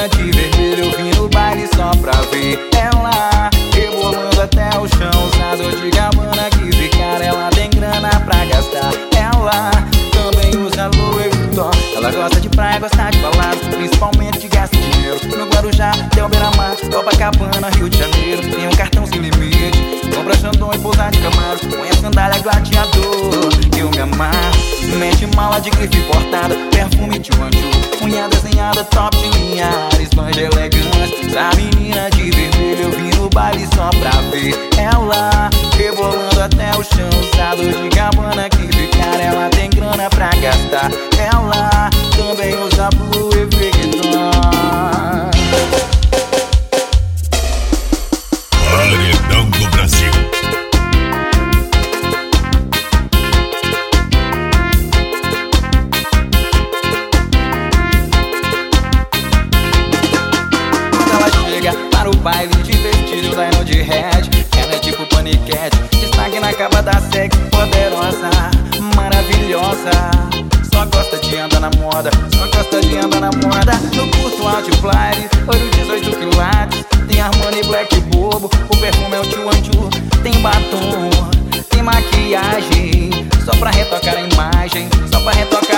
menina de vermelho, eu vim no baile só pra ver ela rebolando até o chão. Usador de Gabbana que ficar, ela tem grana pra gastar. Ela também usa Louis Vuitton. Ela gosta de praia, gosta de balada, principalmente de gastar dinheiro no Guarujá, Del Beira-Mar, Copacabana, Rio de Janeiro. Tem um cartão sem limite, compra Xandão e pousa de Camaro. Põe a sandália gladiador, eu me amarro. Mete mala de grife importada, perfume de Wanju, unha desenhada, top de linha, esbanja elegante. Essa menina de vermelho, eu vim no baile só pra ver ela rebolando até o chão. Usador de Gabbana que ficar, ela tem grana pra gastar. Ela também usa Louis Vuitton. Paredão do Brasil. Para o baile de vestido, Dino de red. Ela é tipo paniquete, destaque na capa da sexy, poderosa, maravilhosa. Só gosta de andar na moda, só gosta de andar na moda. No curto Outflyer, ouro 18 quilates. Tem Armani Black Bobo, o perfume é o Wanju. Tem batom, tem maquiagem, só pra retocar a imagem, só pra retocar